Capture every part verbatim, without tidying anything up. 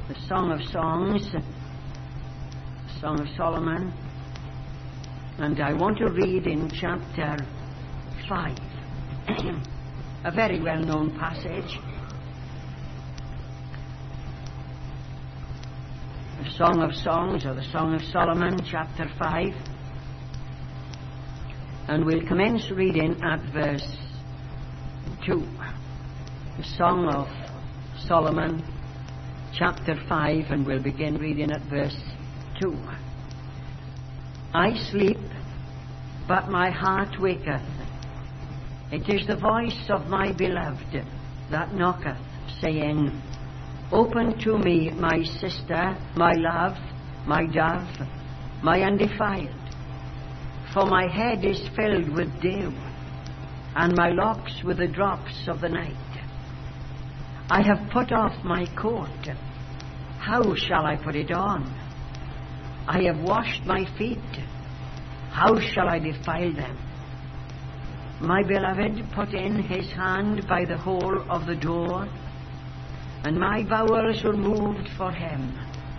the Song of Songs, the Song of Solomon, and I want to read in chapter five, a very well-known passage. The Song of Songs, or the Song of Solomon, chapter five. And we'll commence reading at verse two. The Song of Solomon, chapter five, and we'll begin reading at verse two. I sleep, but my heart waketh. It is the voice of my beloved that knocketh, saying, Open to me, my sister, my love, my dove, my undefiled. For my head is filled with dew, and my locks with the drops of the night. I have put off my coat. How shall I put it on? I have washed my feet. How shall I defile them? My beloved put in his hand by the hole of the door, and my bowels were moved for him.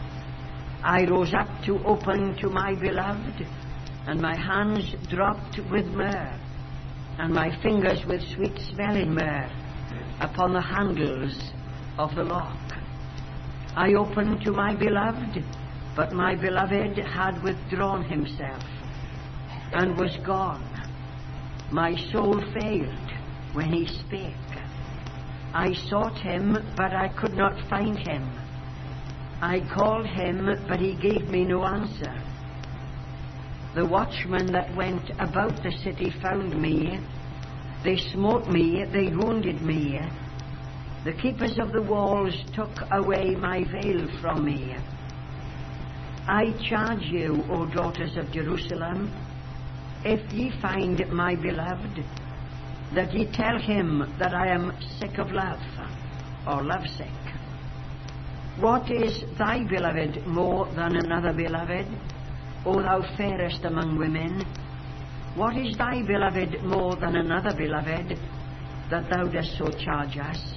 I rose up to open to my beloved, and my hands dropped with myrrh, and my fingers with sweet-smelling myrrh upon the handles of the lock. I opened to my beloved, but my beloved had withdrawn himself and was gone. My soul failed when he spake. I sought him, but I could not find him. I called him, but he gave me no answer. The watchmen that went about the city found me. They smote me, they wounded me. The keepers of the walls took away my veil from me. I charge you, O daughters of Jerusalem, if ye find my beloved, that ye tell him that I am sick of love, or lovesick. What is thy beloved more than another beloved, O thou fairest among women? What is thy beloved more than another beloved, that thou dost so charge us?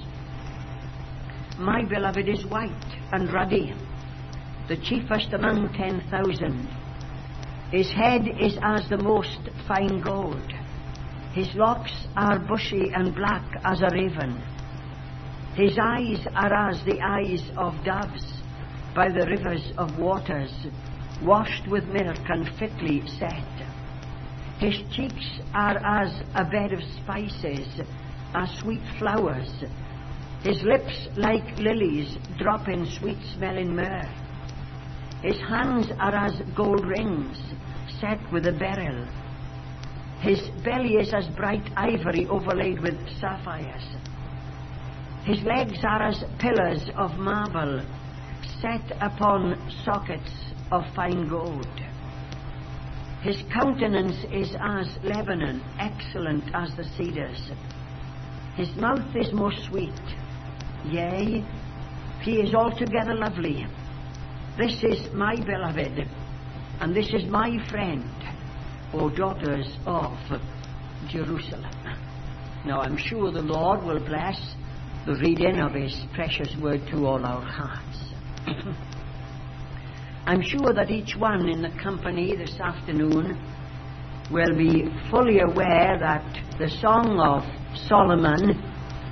My beloved is white and ruddy, the chiefest among ten thousand. His head is as the most fine gold. His locks are bushy and black as a raven. His eyes are as the eyes of doves by the rivers of waters, washed with milk and fitly set. His cheeks are as a bed of spices, as sweet flowers. His lips like lilies, dropping sweet-smelling myrrh. His hands are as gold rings, set with a beryl. His belly is as bright ivory overlaid with sapphires. His legs are as pillars of marble, set upon sockets of fine gold. His countenance is as Lebanon, excellent as the cedars. His mouth is most sweet. Yea, he is altogether lovely. This is my beloved, and this is my friend, O daughters of Jerusalem. Now I'm sure the Lord will bless the reading of his precious word to all our hearts. I'm sure that each one in the company this afternoon will be fully aware that the Song of Solomon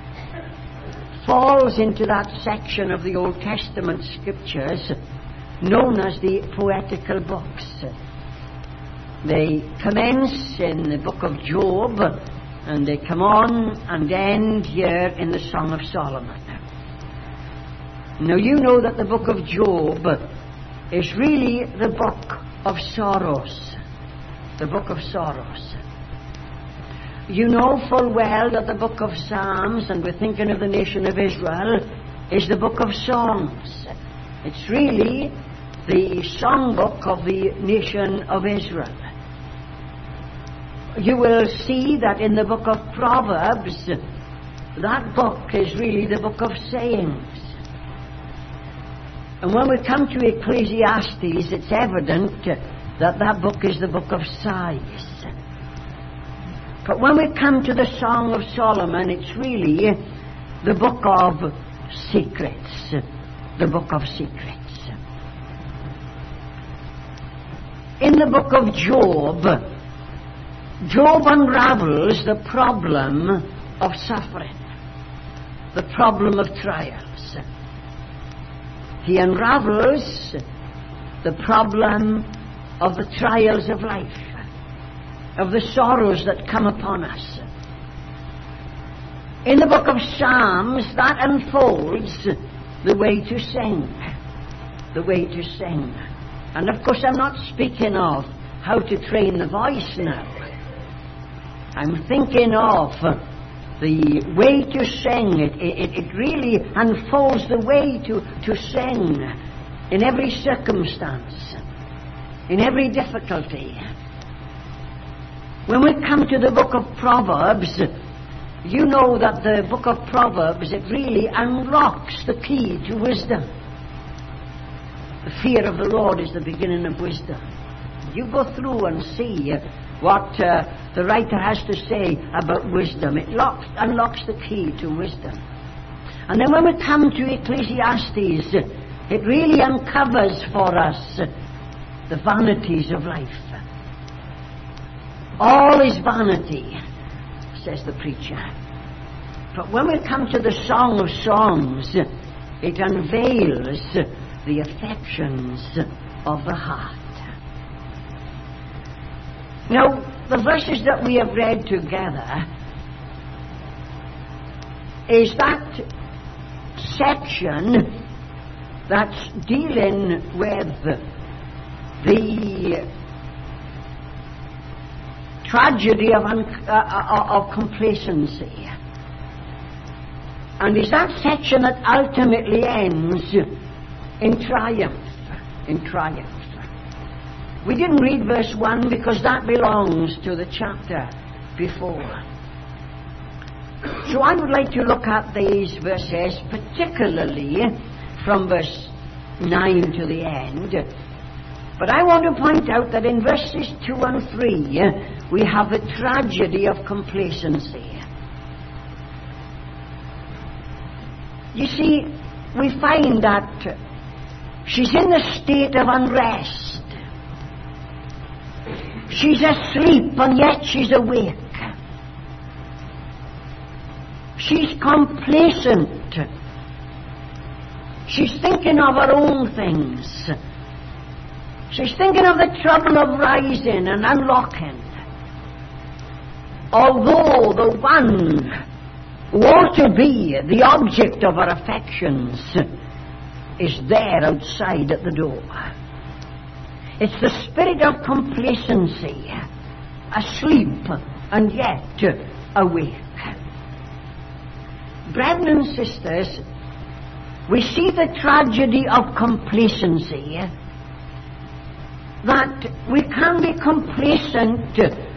falls into that section of the Old Testament scriptures known as the poetical books. They commence in the book of Job, and they come on and end here in the Song of Solomon. Now you know that the book of Job is really the book of sorrows. The book of sorrows. You know full well that the book of Psalms, and we're thinking of the nation of Israel, is the book of songs. It's really the songbook of the nation of Israel. You will see that in the book of Proverbs, that book is really the book of sayings. And when we come to Ecclesiastes, it's evident that that book is the book of sighs. But when we come to the Song of Solomon, it's really the book of secrets. the book of secrets. In the book of Job, Job unravels the problem of suffering, the problem of trials. He unravels the problem of the trials of life, of the sorrows that come upon us. In the book of Psalms, that unfolds the way to sing, the way to sing. And of course I'm not speaking of how to train the voice now. I'm thinking of the way to sing. It, it, it really unfolds the way to, to sing in every circumstance, in every difficulty. When we come to the book of Proverbs, you know that the book of Proverbs, it really unlocks the key to wisdom. The fear of the Lord is the beginning of wisdom. You go through and see what uh, the writer has to say about wisdom. It locks, unlocks the key to wisdom. And then when we come to Ecclesiastes, it really uncovers for us the vanities of life. All is vanity, says the preacher. But when we come to the Song of Songs, it unveils the affections of the heart. Now, the verses that we have read together is that section that's dealing with the tragedy of, un- uh, of complacency. And is that section that ultimately ends in triumph, in triumph. We didn't read verse one because that belongs to the chapter before. So I would like to look at these verses, particularly from verse nine to the end. But I want to point out that in verses two and three, we have the tragedy of complacency. You see, we find that she's in a state of unrest. She's asleep and yet she's awake. She's complacent. She's thinking of her own things. She's thinking of the trouble of rising and unlocking. Although the one who ought to be the object of her affections is there outside at the door. It's the spirit of complacency, asleep and yet awake. Brethren and sisters, we see the tragedy of complacency, that we can be complacent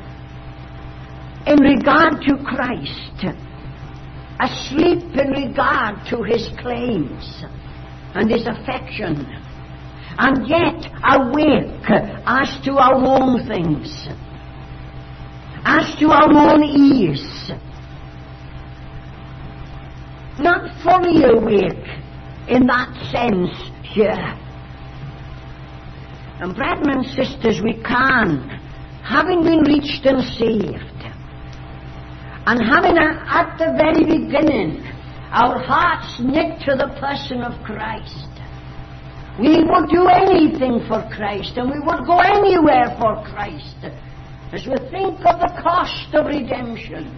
in regard to Christ, asleep in regard to his claims and his affection, and yet awake as to our own things, as to our own ease, not fully awake in that sense here. And brethren and sisters, we can, having been reached and saved, and having a, at the very beginning our hearts knit to the person of Christ, we would do anything for Christ, and we would go anywhere for Christ, as we think of the cost of redemption.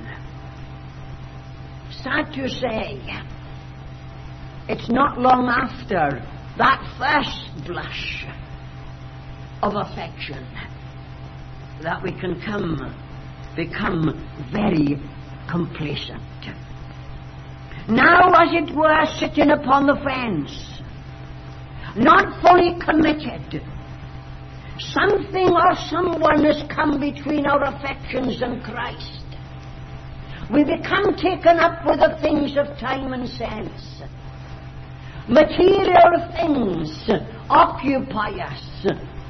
Sad to say, it's not long after that first blush of affection that we can come, become very complacent. Now, as it were, sitting upon the fence, not fully committed. Something or someone has come between our affections and Christ. We become taken up with the things of time and sense. Material things occupy us.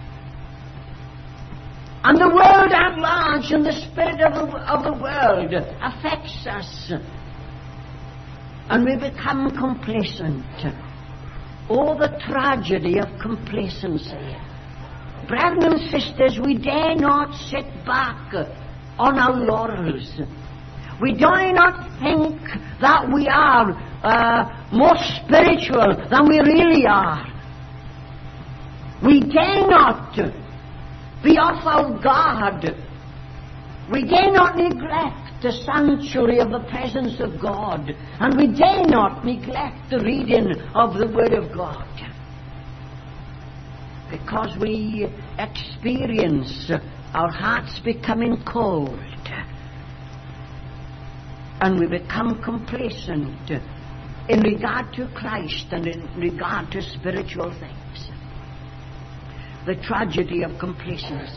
And the world at large and the spirit of the, of the world affects us. And we become complacent. Oh, the tragedy of complacency. Brethren and sisters, we dare not sit back on our laurels. We dare not think that we are uh, more spiritual than we really are. We dare not be off our guard. We dare not neglect the sanctuary of the presence of God, and we dare not neglect the reading of the Word of God, because we experience our hearts becoming cold, and we become complacent in regard to Christ and in regard to spiritual things. The tragedy of complacency.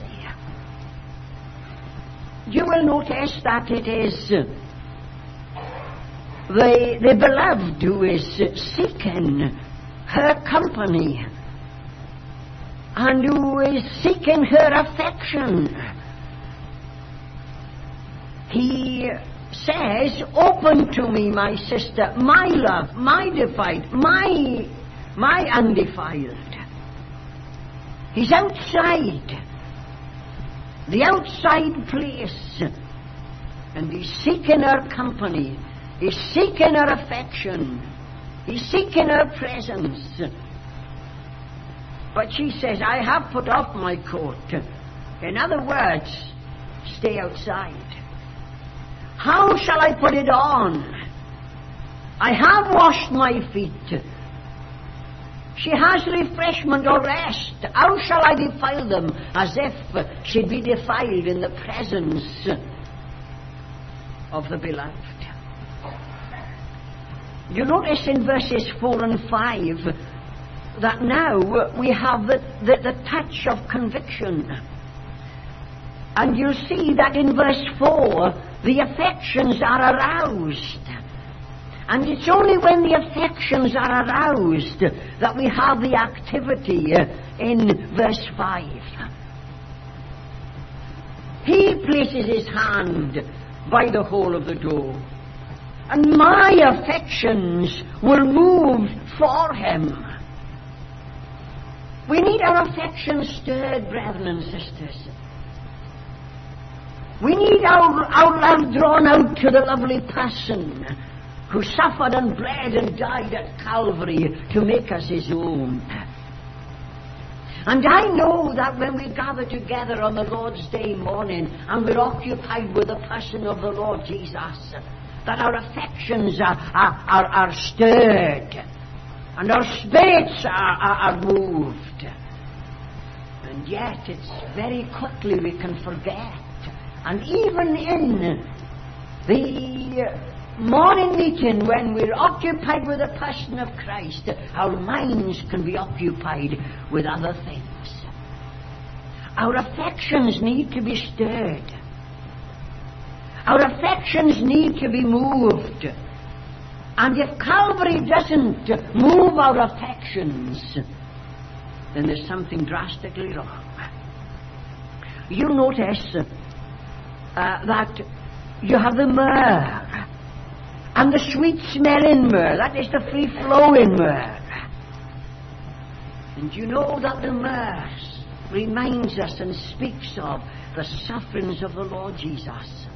You will notice that it is the, the beloved who is seeking her company and who is seeking her affection. He says, "Open to me, my sister, my love, my defiled, my, my undefiled." He's outside, the outside place, and he's seeking her company, he's seeking her affection, he's seeking her presence. But she says, "I have put off my coat." In other words, stay outside. How shall I put it on? I have washed my feet. She has refreshment or rest. How shall I defile them? As if she'd be defiled in the presence of the beloved. You notice in verses four and five that now we have the, the, the touch of conviction. And you'll see that in verse four, the affections are aroused. And it's only when the affections are aroused that we have the activity in verse five. He places his hand by the hole of the door, and my affections will move for him. We need our affections stirred, brethren and sisters. We need our, our love drawn out to the lovely person who suffered and bled and died at Calvary to make us his own. And I know that when we gather together on the Lord's Day morning and we're occupied with the person of the Lord Jesus, that our affections are, are, are, are stirred and our spirits are, are, are moved. And yet it's very quickly we can forget. And even in the morning meeting, when we're occupied with the person of Christ, our minds can be occupied with other things. Our affections need to be stirred. Our affections need to be moved. And if Calvary doesn't move our affections, then there's something drastically wrong. You notice uh, that you have the myrrh, and the sweet-smelling myrrh, that is the free-flowing myrrh. And you know that the myrrh reminds us and speaks of the sufferings of the Lord Jesus.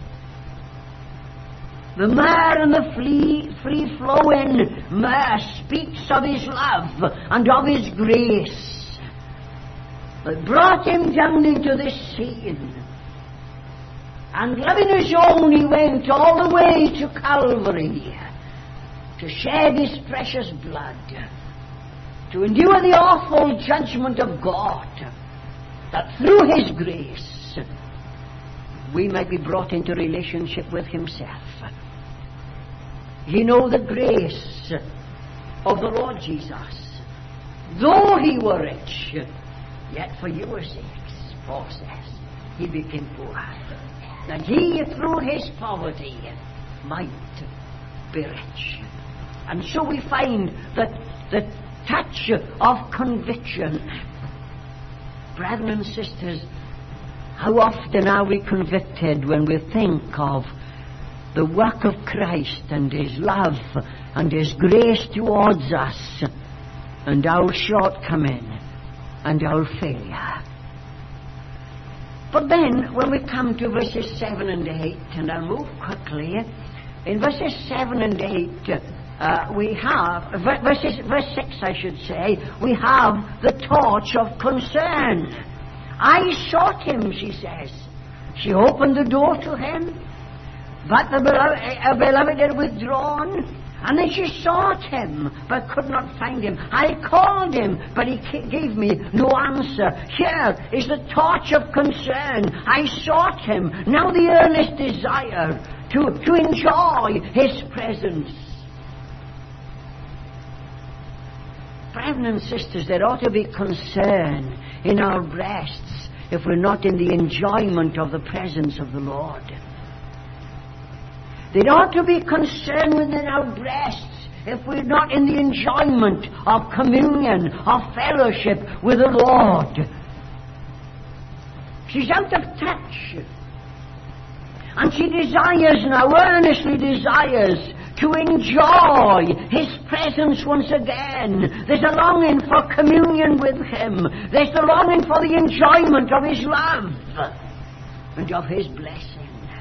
The myrrh and the free, free-flowing myrrh speaks of his love and of his grace that brought him down into this scene. And loving his own, he went all the way to Calvary to shed his precious blood, to endure the awful judgment of God, that through his grace we might be brought into relationship with himself. You know the grace of the Lord Jesus. Though he were rich, yet for your sakes, Paul says, he became poor, that he through his poverty might be rich. And so we find that the touch of conviction. Brethren and sisters, how often are we convicted when we think of the work of Christ and his love and his grace towards us, and our shortcoming and our failure. But then, when we come to verses seven and eight, and I'll move quickly, in verses seven and eight, uh, we have, verses, verse six I should say, we have the torch of concern. I sought him, she says. She opened the door to him, but the beloved, uh, beloved had withdrawn. And then she sought him, but could not find him. I called him, but he gave me no answer. Here is the torch of concern. I sought him. Now the earnest desire to, to enjoy his presence. Brethren and sisters, there ought to be concern in our breasts if we're not in the enjoyment of the presence of the Lord. There ought to be concern within our breasts if we're not in the enjoyment of communion, of fellowship with the Lord. She's out of touch. And she desires now, earnestly desires, to enjoy his presence once again. There's a longing for communion with him. There's the longing for the enjoyment of his love and of his blessing.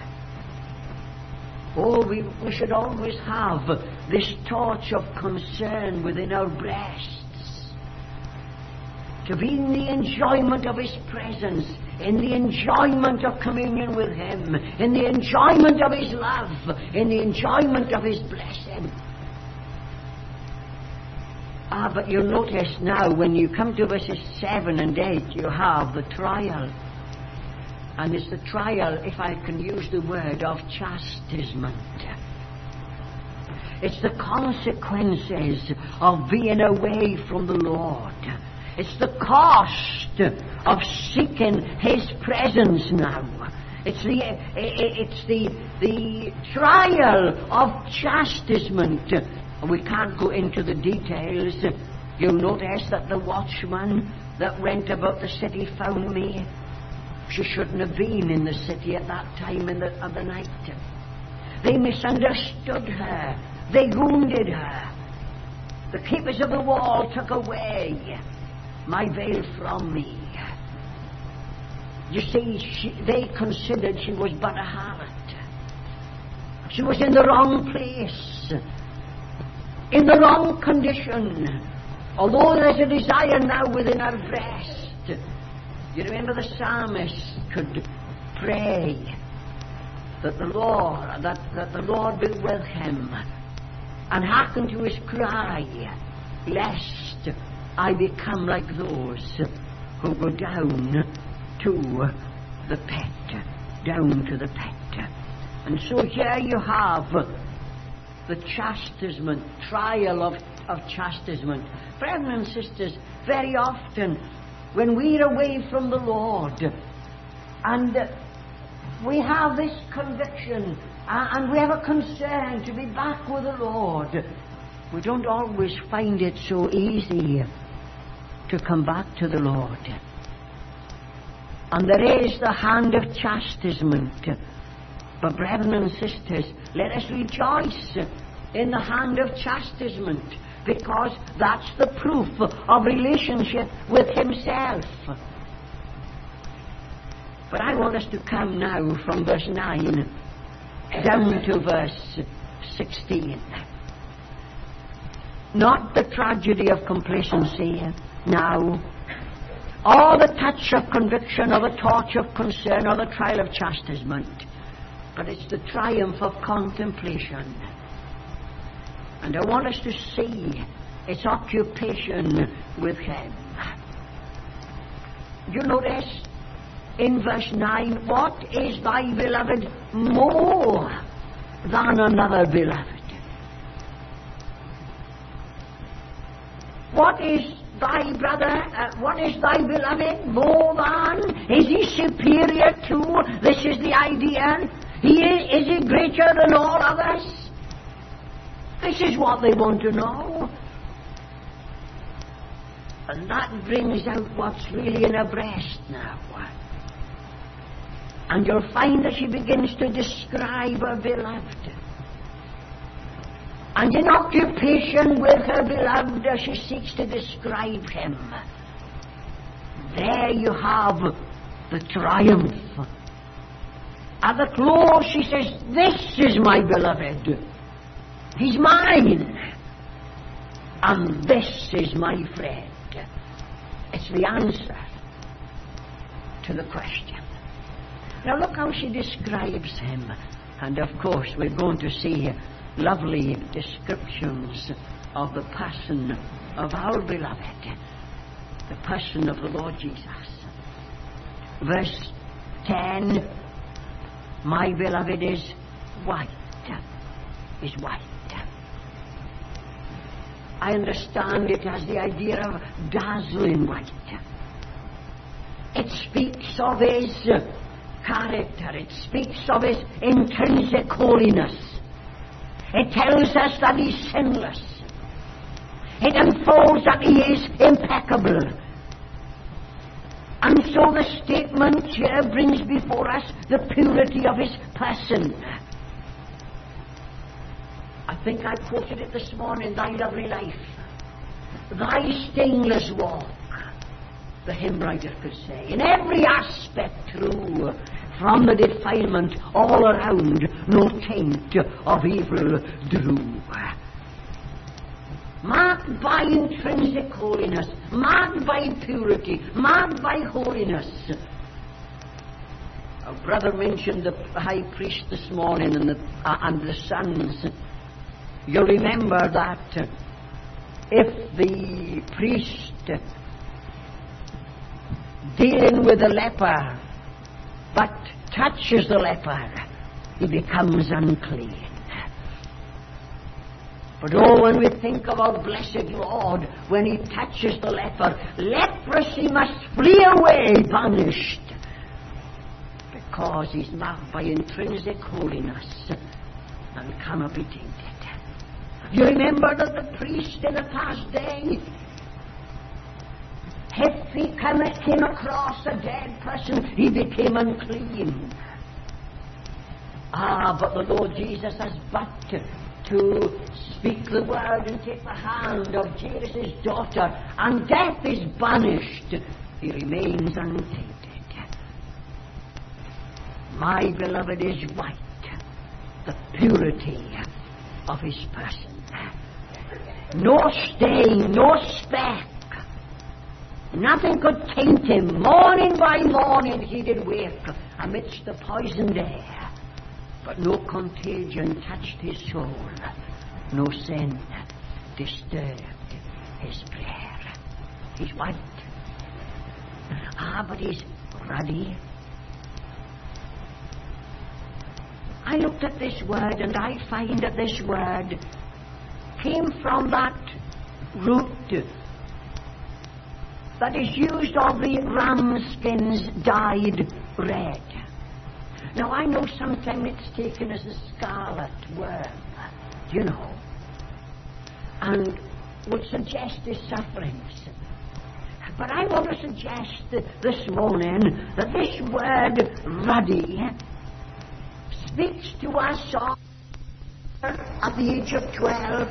Oh, we, we should always have this torch of concern within our breasts. To be in the enjoyment of his presence, in the enjoyment of communion with him, in the enjoyment of his love, in the enjoyment of his blessing. Ah, but you'll notice now, when you come to verses seven and eight, you have the trial. And it's the trial, if I can use the word, of chastisement. It's the consequences of being away from the Lord. It's the cost of seeking his presence now. It's the it's the the trial of chastisement. We can't go into the details. You'll notice that the watchman that went about the city found me. She shouldn't have been in the city at that time in the, of the night. They misunderstood her. They wounded her. The keepers of the wall took away my veil from me. You see, she, they considered she was but a harlot. She was in the wrong place, in the wrong condition. Although there's a desire now within her breast. You remember the psalmist could pray that the Lord, that, that the Lord be with him, and hearken to his cry, lest I become like those who go down to the pit, down to the pit. And so here you have the chastisement, trial of, of chastisement. Brethren and sisters, very often when we're away from the Lord and we have this conviction and we have a concern to be back with the Lord, we don't always find it so easy to come back to the Lord. And there is the hand of chastisement. But brethren and sisters, let us rejoice in the hand of chastisement, because that's the proof of relationship with himself. But I want us to come now from verse nine down to verse sixteen. Not the tragedy of complacency now, or the touch of conviction, or the torch of concern, or the trial of chastisement, but it's the triumph of contemplation. And I want us to see its occupation with him. You notice in verse nine, what is thy beloved more than another beloved? What is thy brother, uh, what is thy beloved more than? Is he superior to? This is the idea. He is, is he greater than all others? This is what they want to know. And that brings out what's really in her breast now. And you'll find that she begins to describe her beloved. and in occupation with her beloved as she seeks to describe him. There you have the triumph. At the close she says, this is my beloved. He's mine. And this is my friend. It's the answer to the question. Now look how she describes him. And of course we're going to see lovely descriptions of the person of our beloved, the person of the Lord Jesus. Verse ten, my beloved is white, is white. I understand it as the idea of dazzling white. It speaks of his character. It speaks of his intrinsic holiness. It tells us that he's sinless. It unfolds that he is impeccable. And so the statement here brings before us the purity of his person. I think I quoted it this morning, thy lovely life, thy stainless walk, the hymn writer could say, in every aspect true, from the defilement all around, no taint of evil drew. Marked by intrinsic holiness, marked by purity, marked by holiness. Our brother mentioned the high priest this morning and the, uh, and the sons. You'll remember that uh, if the priest uh, dealing with the leper but touches the leper, he becomes unclean. But oh, when we think of our blessed Lord, when he touches the leper, leprosy must flee away, banished, because he's marked by intrinsic holiness and cannot be tainted. You remember that the priest in the past day, if he came across a dead person, he became unclean. Ah, but the Lord Jesus has but to speak the word and take the hand of Jairus' daughter, and death is banished. He remains untainted. My beloved is white, the purity of his person. No stain, no speck. Nothing could taint him. Morning by morning he did wake amidst the poisoned air, but no contagion touched his soul. No sin disturbed his prayer. He's white. Ah, but he's ruddy. I looked at this word, and I find that this word came from that root that is used of the ram skins dyed red. Now I know sometimes it's taken as a scarlet worm, you know, and would suggest his sufferings. But I want to suggest this morning that this word ruddy speaks to us all at the age of twelve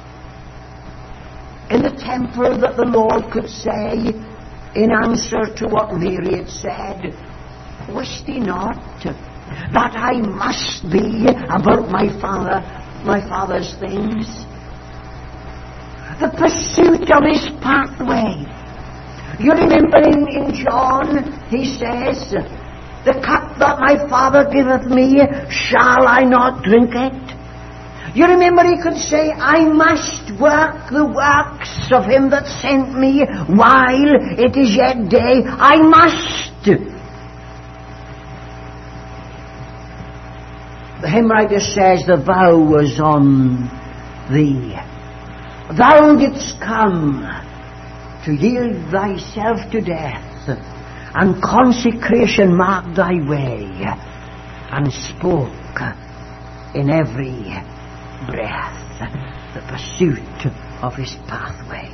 in the temple, that the Lord could say in answer to what Mary had said, wist ye not that I must be about my father, my father's things? The pursuit of his pathway. You remember in, in John, he says, the cup that my Father giveth me, shall I not drink it? You remember he could say, I must work the works of him that sent me while it is yet day. I must. The hymn writer says, the vow was on thee. Thou didst come to yield thyself to death, and consecration marked thy way, and spoke in every breath the pursuit of his pathway.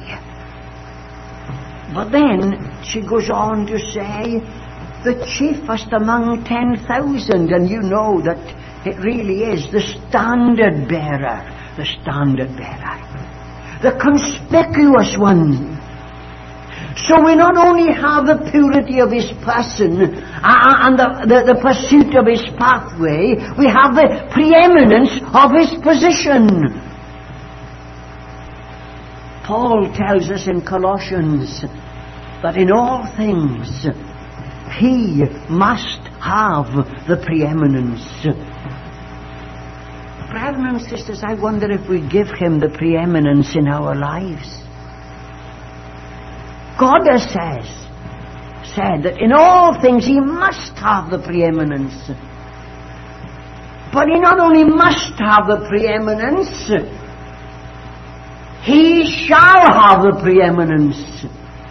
But then she goes on to say, the chiefest among ten thousand, and you know that it really is the standard bearer the standard bearer, the conspicuous one. So we not only have the purity of his person uh, and the, the, the pursuit of his pathway, we have the preeminence of his position. Paul tells us in Colossians that in all things he must have the preeminence. Brethren and sisters, I wonder if we give him the preeminence in our lives. God has says, said that in all things he must have the preeminence. But he not only must have the preeminence, he shall have the preeminence.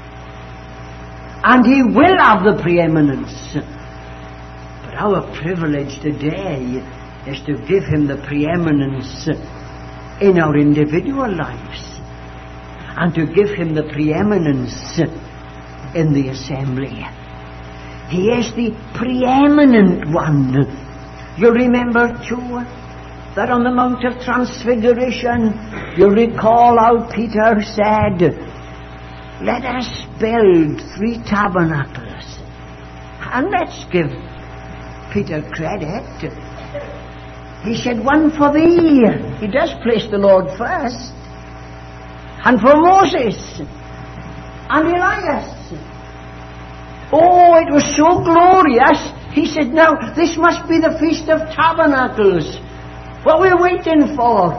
And he will have the preeminence. But our privilege today is to give him the preeminence in our individual lives, and to give him the preeminence in the assembly. He is the preeminent one. You remember too that on the Mount of Transfiguration, you recall how Peter said, let us build three tabernacles. And let's give Peter credit. He said, one for thee. He does place the Lord first. And for Moses and Elias. Oh, it was so glorious. He said, now this must be the Feast of Tabernacles. What we're waiting for.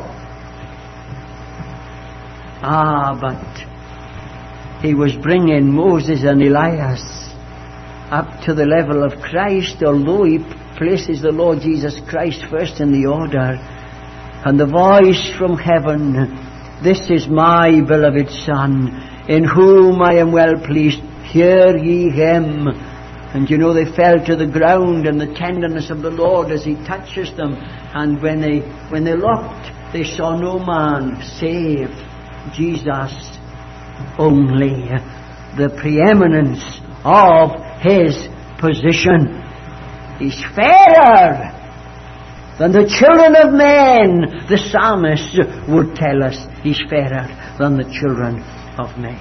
Ah, but he was bringing Moses and Elias up to the level of Christ, although he places the Lord Jesus Christ first in the order. And the voice from heaven, this is my beloved Son, in whom I am well pleased. Hear ye him. And you know, they fell to the ground in the tenderness of the Lord as he touches them. And when they when they looked, they saw no man save Jesus only. The preeminence of his position. He's fairer than the children of men. The psalmist would tell us he's fairer than the children of men.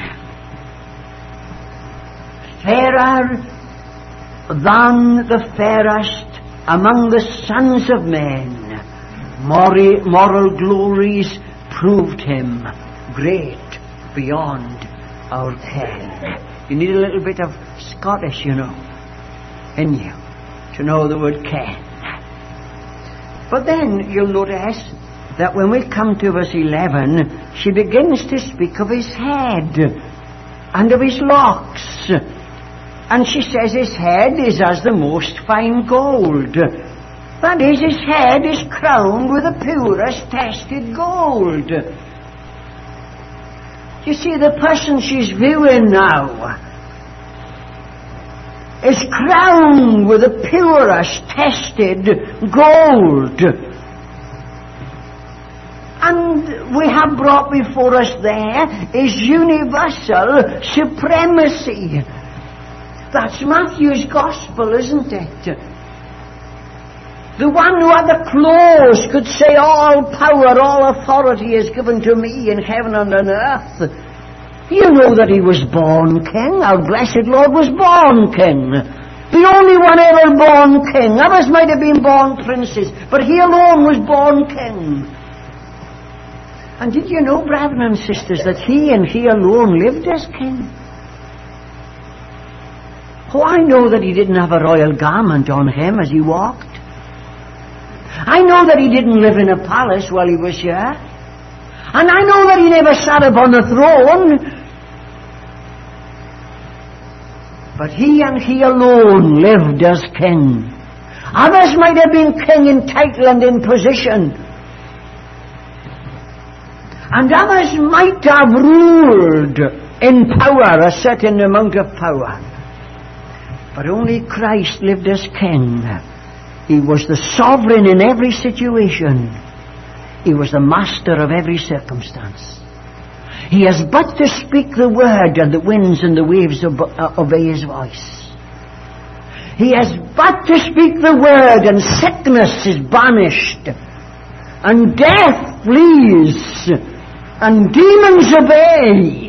Fairer than the fairest among the sons of men. Moral, moral glories proved him great beyond our ken. You need a little bit of Scottish, you know, in you, to know the word ken. But then you'll notice that when we come to verse eleven, she begins to speak of his head and of his locks. And she says his head is as the most fine gold. That is, his head is crowned with the purest tested gold. You see, the person she's viewing now is crowned with the purest tested gold. And we have brought before us there is universal supremacy. That's Matthew's gospel, isn't it? The one who had the clothes could say, all power, all authority is given to me in heaven and on earth. You know that he was born king. Our blessed Lord was born king. The only one ever born king. Others might have been born princes, but he alone was born king. And did you know, brethren and sisters, that he and he alone lived as king? Oh, I know that he didn't have a royal garment on him as he walked. I know that he didn't live in a palace while he was here. And I know that he never sat upon the throne. But he and he alone lived as king. Others might have been king in title and in position. And others might have ruled in power, a certain amount of power. But only Christ lived as king. He was the sovereign in every situation. He was the master of every circumstance. He has but to speak the word, and the winds and the waves obey his voice. He has but to speak the word, and sickness is banished. and death flees, and demons obey.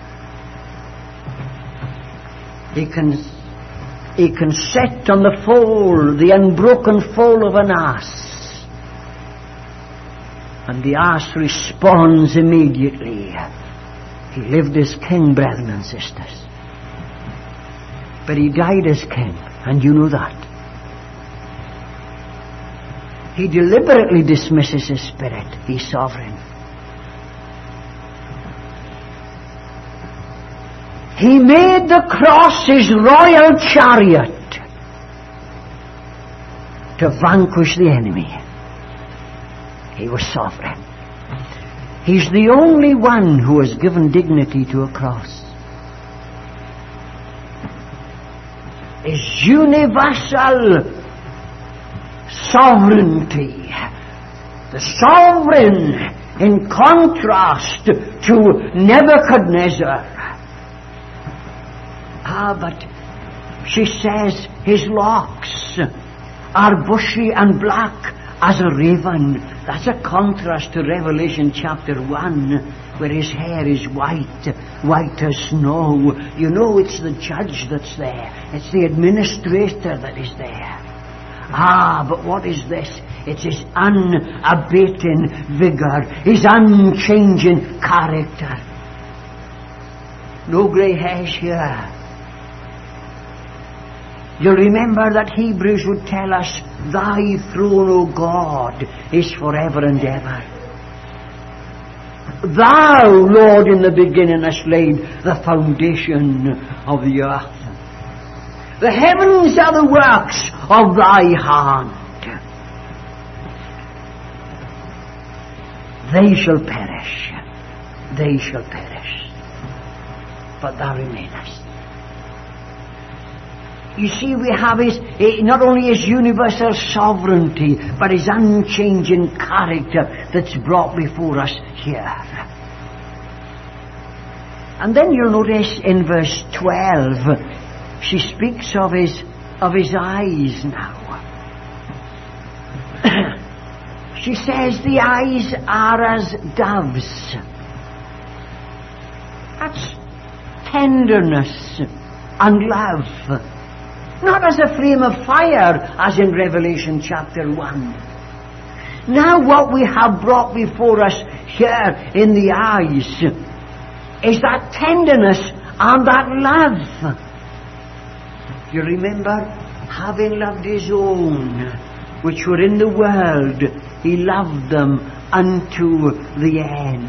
He can, he can set on the foal, the unbroken foal of an ass, and the ass responds immediately. He lived as king, brethren and sisters, but he died as king, and you know that. He deliberately dismisses his spirit. He's sovereign. He made the cross his royal chariot to vanquish the enemy. He was sovereign. He's the only one who has given dignity to a cross. His universal sovereignty, the sovereign in contrast to Nebuchadnezzar. Ah, but she says his locks are bushy and black as a raven. That's a contrast to Revelation chapter one, where his hair is white, white as snow. You know, it's the judge that's there. It's the administrator that is there. Ah, but what is this? It's his unabating vigor, his unchanging character. No grey hairs here. You'll remember that Hebrews would tell us, thy throne, O God, is forever and ever. Thou, Lord, in the beginning hast laid the foundation of the earth. The heavens are the works of thy hand. They shall perish, they shall perish, but thou remainest. You see, we have his, not only his universal sovereignty, but his unchanging character that's brought before us here. And then you'll notice in verse twelve, she speaks of his, of his eyes now. She says the eyes are as doves. That's tenderness and love. Not as a flame of fire, as in Revelation chapter one. Now what we have brought before us here in the eyes is that tenderness and that love. You remember, having loved his own, which were in the world, he loved them unto the end.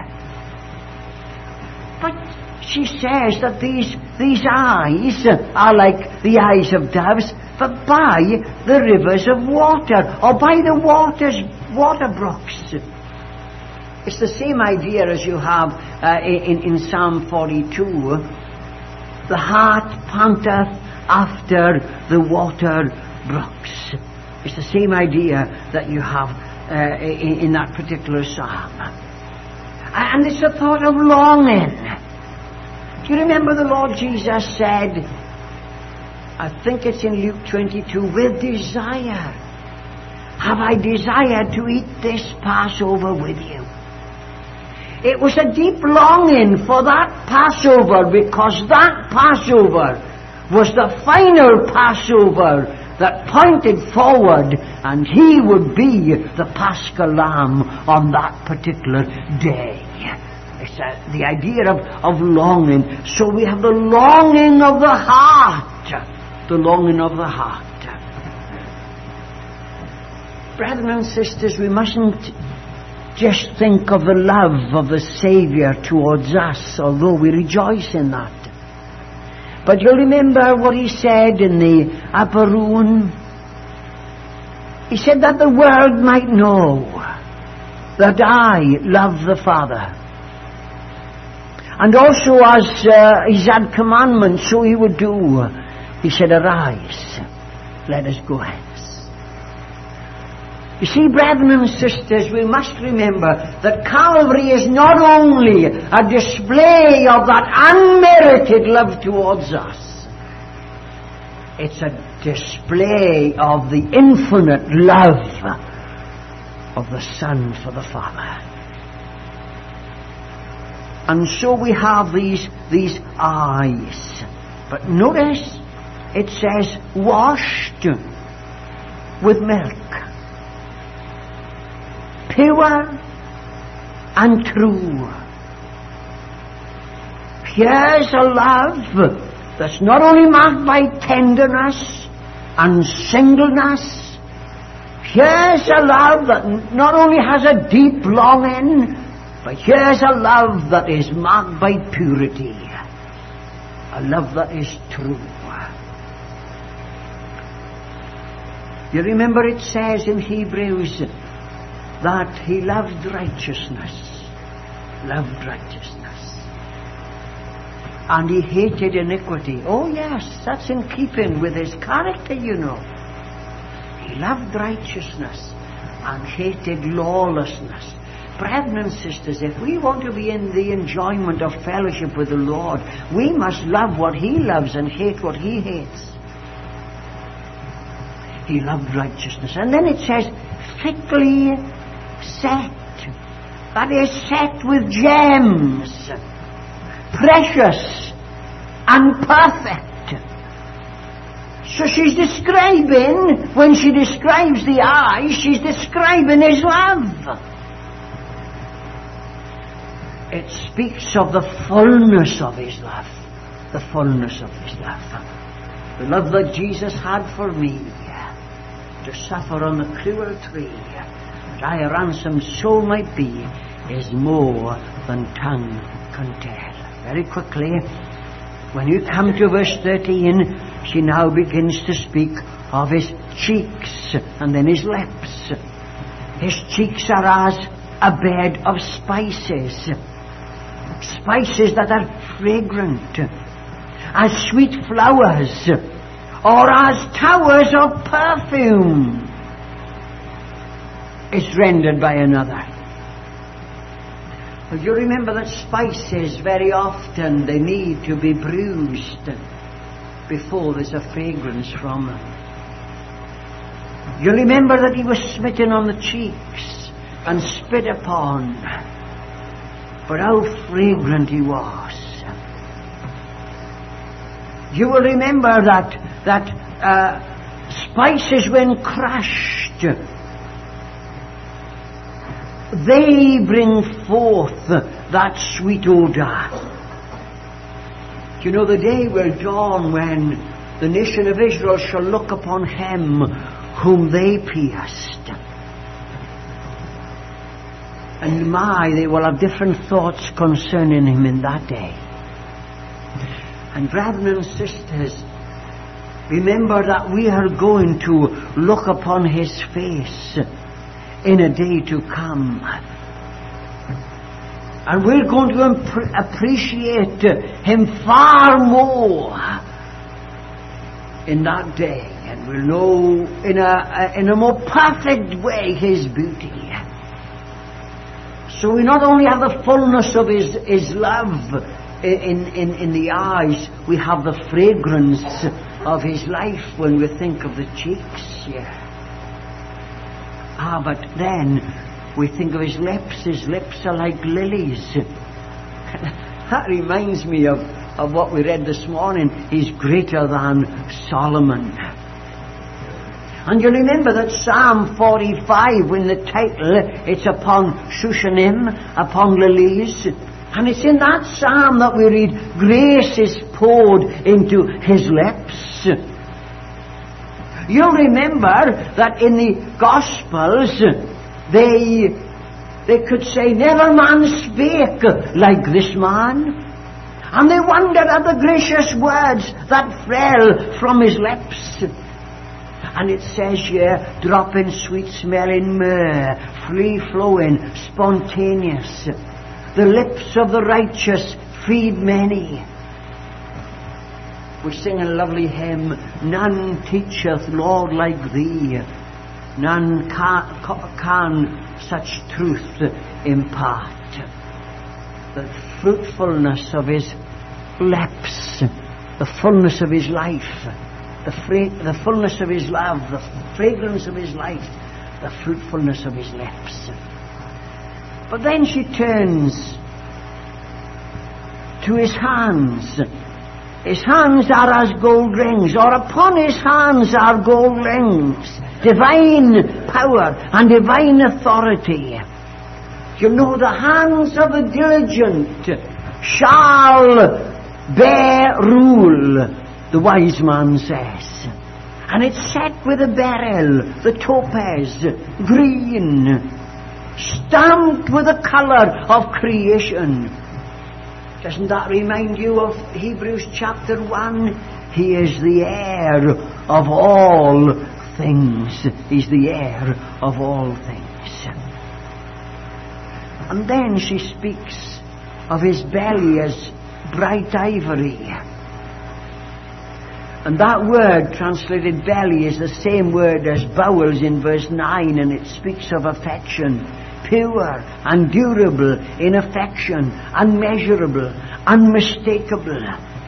But she says that these, these eyes are like the eyes of doves, but by the rivers of water, or by the waters, water brooks. It's the same idea as you have uh, in, in Psalm forty-two. The heart panteth after the water brooks. It's the same idea that you have uh, in, in that particular psalm. And it's the thought of longing. Do you remember the Lord Jesus said, I think it's in Luke twenty-two, with desire have I desired to eat this Passover with you. It was a deep longing for that Passover, because that Passover was the final Passover that pointed forward, and he would be the Paschal Lamb on that particular day. It's a, the idea of, of longing. So we have the longing of the heart. The longing of the heart. Brethren and sisters, we mustn't just think of the love of the Saviour towards us, although we rejoice in that. But you'll remember what he said in the upper room. He said that the world might know that I love the Father. And also, as uh, he's had commandments, so he would do. He said, arise, let us go hence. You see, brethren and sisters, we must remember that Calvary is not only a display of that unmerited love towards us. It's a display of the infinite love of the Son for the Father. And so we have these, these eyes. But notice, it says, washed with milk. Pure and true. Here's a love that's not only marked by tenderness and singleness. Here's a love that not only has a deep longing, but here's a love that is marked by purity. A love that is true. You remember it says in Hebrews that he loved righteousness. Loved righteousness. And he hated iniquity. Oh yes, that's in keeping with his character, you know. He loved righteousness and hated lawlessness. Brethren and sisters, if we want to be in the enjoyment of fellowship with the Lord, we must love what he loves and hate what he hates. He loved righteousness. And then it says, thickly set. That is, set with gems. Precious and perfect. So she's describing, when she describes the eyes, she's describing his love. It speaks of the fullness of his love. The fullness of his love. The love that Jesus had for me, to suffer on the cruel tree, that I a ransomed soul might be, is more than tongue can tell. Very quickly, when you come to verse thirteen, she now begins to speak of his cheeks and then his lips. His cheeks are as a bed of spices. Spices that are fragrant, as sweet flowers, or as towers of perfume, is rendered by another. But you remember that spices, very often, they need to be bruised before there's a fragrance from them. You remember that he was smitten on the cheeks and spit upon. But how fragrant he was. You will remember that, that uh, spices, when crushed, they bring forth that sweet odor. You know, the day will dawn when the nation of Israel shall look upon him whom they pierced. And my, they will have different thoughts concerning him in that day. And brethren and sisters, remember that we are going to look upon his face in a day to come. And we're going to imp- appreciate him far more in that day. And we'll know in a, in a more perfect way his beauty. So we not only have the fullness of his, his love in, in, in the eyes, we have the fragrance of his life when we think of the cheeks. Yeah. Ah, but then we think of his lips. His lips are like lilies. That reminds me of, of what we read this morning. He's greater than Solomon. And you remember that Psalm forty-five, when the title, it's upon Shushanim, upon lilies. And it's in that psalm that we read, grace is poured into his lips. You'll remember that in the Gospels, they, they could say, never man spake like this man. And they wondered at the gracious words that fell from his lips. And it says here, dropping sweet-smelling myrrh, free-flowing, spontaneous. The lips of the righteous feed many. We sing a lovely hymn, none teacheth, Lord, like thee. None can, can such truth impart. The fruitfulness of his lips, the fullness of his life, the, fra- the fullness of his love, the fragrance of his life, the fruitfulness of his lips. But then she turns to his hands. His hands are as gold rings, or upon his hands are gold rings. Divine power and divine authority. You know, the hands of the diligent shall bear rule, the wise man says. And it's set with the beryl, the topaz, green, stamped with the colour of creation. Doesn't that remind you of Hebrews chapter one? He is the heir of all things. He's the heir of all things. And then she speaks of his belly as bright ivory. And that word translated belly is the same word as bowels in verse nine, and it speaks of affection. Pure and durable in affection, unmeasurable, unmistakable.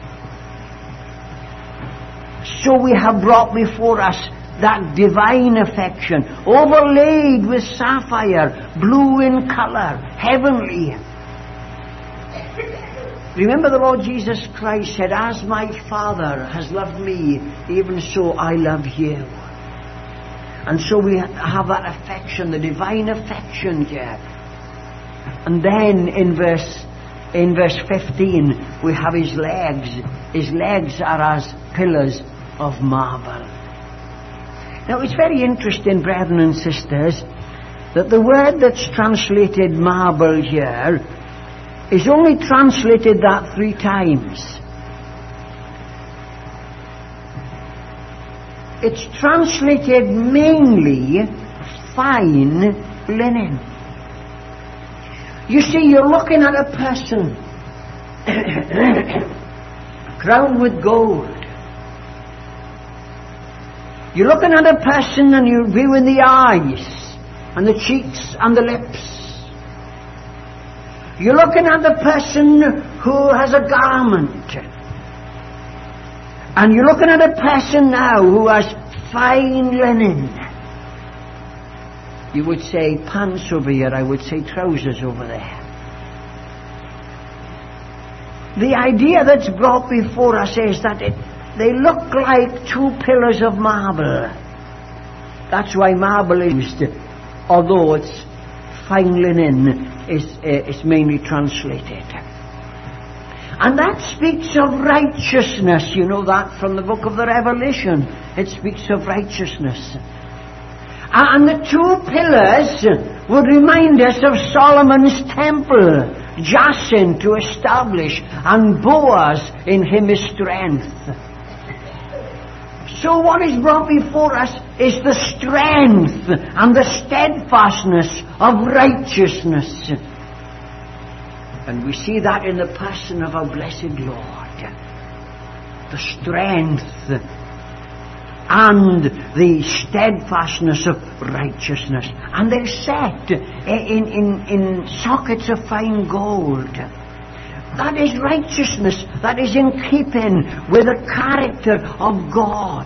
So we have brought before us that divine affection, overlaid with sapphire, blue in colour, heavenly. Remember, the Lord Jesus Christ said, as my Father has loved me, even so I love you. And so we have that affection, the divine affection here. And then in verse in verse fifteen, we have his legs. His legs are as pillars of marble. Now it's very interesting, brethren and sisters, that the word that's translated marble here is only translated that three times. It's translated mainly fine linen. You see, you're looking at a person crowned with gold. You're looking at a person and you're viewing the eyes and the cheeks and the lips. You're looking at the person who has a garment. And you're looking at a person now who has fine linen. You would say pants over here, I would say trousers over there. The idea that's brought before us is that it, they look like two pillars of marble. That's why marble is used, although it's fine linen is, uh, is mainly translated. And that speaks of righteousness. You know that from the book of the Revelation. It speaks of righteousness. And the two pillars would remind us of Solomon's temple, Jacinth to establish, and Boaz in him his strength. So what is brought before us is the strength and the steadfastness of righteousness. And we see that in the person of our blessed Lord. The strength and the steadfastness of righteousness. And they're set in, in, in sockets of fine gold. That is righteousness. That is in keeping with the character of God.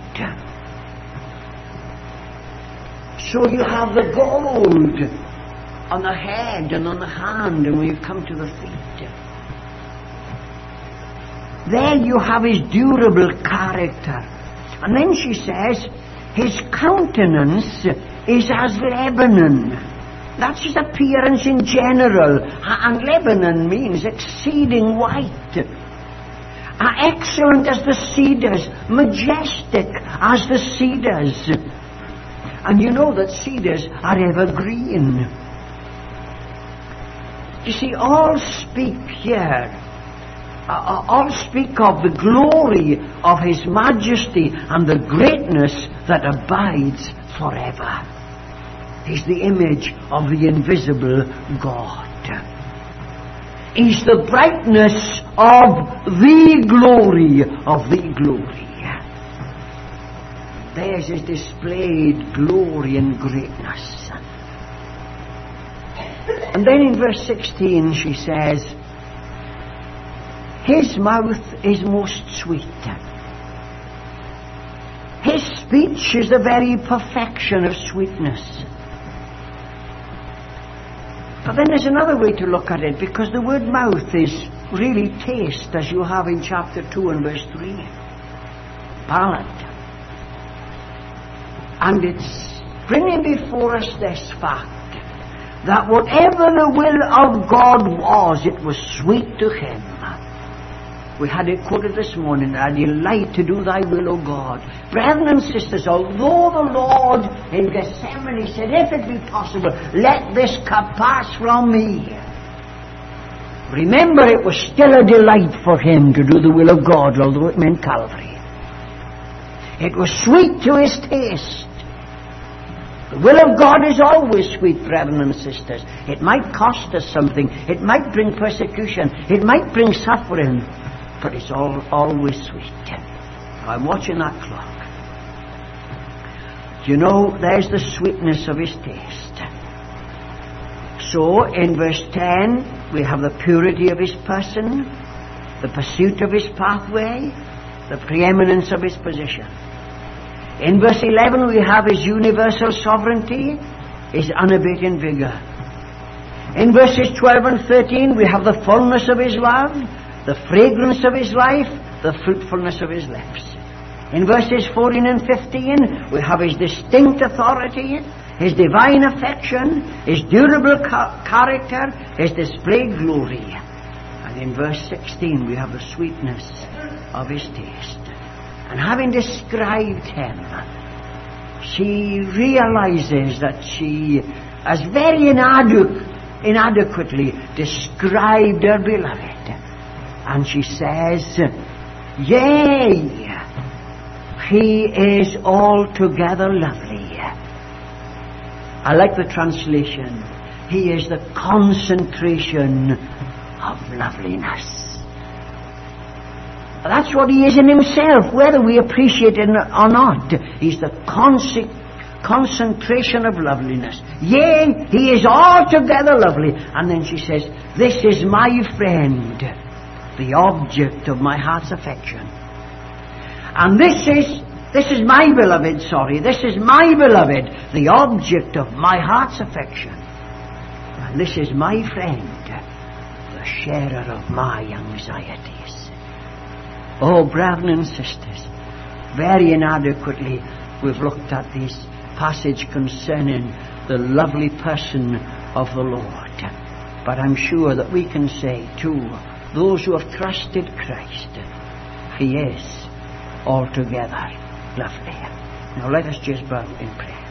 So you have the gold on the head and on the hand, and when you come to the feet, there you have his durable character. And then she says, his countenance is as Lebanon. That's his appearance in general. And Lebanon means exceeding white. Excellent as the cedars, majestic as the cedars. And you know that cedars are evergreen. You see, all speak here, uh, all speak of the glory of his majesty and the greatness that abides forever. He's the image of the invisible God. He's the brightness of the glory of the glory. There's his displayed glory and greatness. And then in verse sixteen she says, his mouth is most sweet. His speech is the very perfection of sweetness. But then there's another way to look at it, because the word mouth is really taste, as you have in chapter two and verse three. Palate. And it's bringing before us this fact, that whatever the will of God was, it was sweet to him. We had it quoted this morning, I delight to do thy will, O God. Brethren and sisters, although the Lord in Gethsemane said, if it be possible, let this cup pass from me, remember, it was still a delight for him to do the will of God, although it meant Calvary. It was sweet to his taste. The will of God is always sweet, brethren and sisters. It might cost us something. It might bring persecution. It might bring suffering. But it's all always sweet. I'm watching that clock. You know, there's the sweetness of his taste. So, in verse ten, we have the purity of his person, the pursuit of his pathway, the preeminence of his position. In verse eleven, we have his universal sovereignty, his unabating vigor. In verses twelve and thirteen, we have the fullness of his love, the fragrance of his life, the fruitfulness of his lips. In verses fourteen and fifteen, we have his distinct authority, his divine affection, his durable ca- character, his displayed glory. And in verse sixteen, we have the sweetness of his taste. And having described him, she realizes that she has very inadu- inadequately described her beloved. And she says, yea, he is altogether lovely. I like the translation. He is the concentration of loveliness. That's what he is in himself, whether we appreciate it or not. He's the conse- concentration of loveliness. Yea, he is altogether lovely. And then she says, this is my friend, the object of my heart's affection. And this is, this is my beloved, sorry, this is my beloved, the object of my heart's affection. And this is my friend, the sharer of my anxieties. Oh, brethren and sisters, very inadequately we've looked at this passage concerning the lovely person of the Lord. But I'm sure that we can say too, those who have trusted Christ, he is altogether lovely. Now let us just bow in prayer.